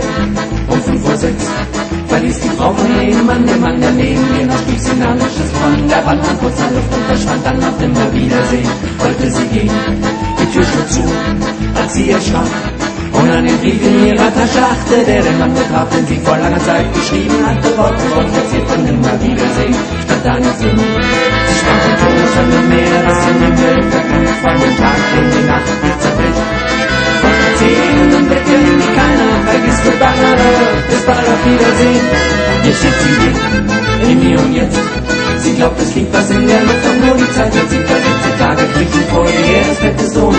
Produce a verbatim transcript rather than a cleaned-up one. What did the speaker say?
um fünf Uhr sechs verließ die Frau von jenem Mann, der Mann daneben ihr noch spießinalisches von. Der Ball an kurzer Luft und verschwand dann auf immer Wiedersehen. Wollte sie gehen, die Tür schlug zu, als sie erschrak. Und an den Brief in ihrer Tasche achte, der den Mann betraf, den sie vor langer Zeit geschrieben hatte. Wort für Wort verziert von immer Wiedersehen, stand da nicht Sinn. Sie sprang von Thomas an dem Meer, das in den Welt verknüpft, von dem Tag in die Nacht nicht zerbricht. Von erzählenden Blicken, die keiner vergisst, wird bangere, bis bald auf Wiedersehen. Hier steht sie im Hier und Jetzt. Sie glaubt, es liegt was in der Luft, doch nur die Zeit wird sie verrückt. Tage kriechen vor ihr her, das Bett ist ohne